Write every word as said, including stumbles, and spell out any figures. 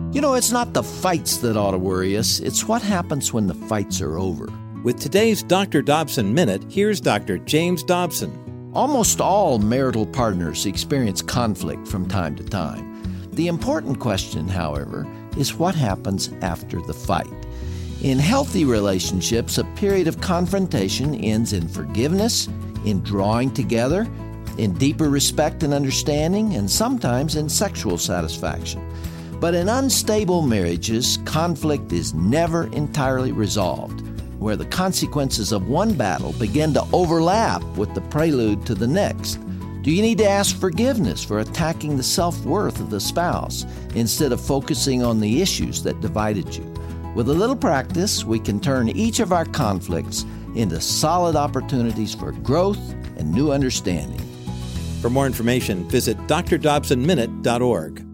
You know, it's not the fights that ought to worry us. It's what happens when the fights are over. With today's Doctor Dobson Minute, here's Doctor James Dobson. Almost all marital partners experience conflict from time to time. The important question, however, is what happens after the fight. In healthy relationships, a period of confrontation ends in forgiveness, in drawing together, in deeper respect and understanding, and sometimes in sexual satisfaction. But in unstable marriages, conflict is never entirely resolved, where the consequences of one battle begin to overlap with the prelude to the next. Do you need to ask forgiveness for attacking the self-worth of the spouse instead of focusing on the issues that divided you? With a little practice, we can turn each of our conflicts into solid opportunities for growth and new understanding. For more information, visit d r dobson minute dot org.